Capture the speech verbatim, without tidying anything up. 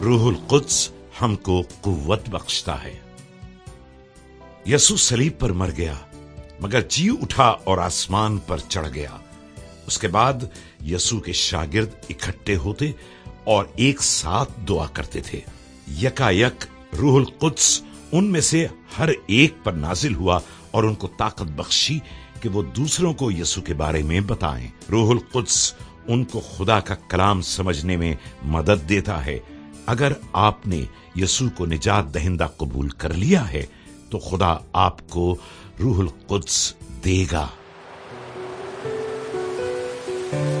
रूहुल Quds हमको कुव्वत बख्शता है। यसू सलीब पर मर गया, मगर जी उठा और आसमान पर चढ़ गया। उसके बाद यसू के शागिर्द इकट्ठे होते और एक साथ दुआ करते थे। यकायक रूहुल कुद्स उनमें से हर एक पर नाजिल हुआ और उनको ताकत बख्शी कि वो दूसरों को यसू के बारे में बताएं। रूहुल कुद्स उनको खुदा का कलाम समझने में मदद देता है। अगर आपने यसू को निजात दहिंदा कबूल कर लिया है तो खुदा आपको रूहुल कुद्स देगा।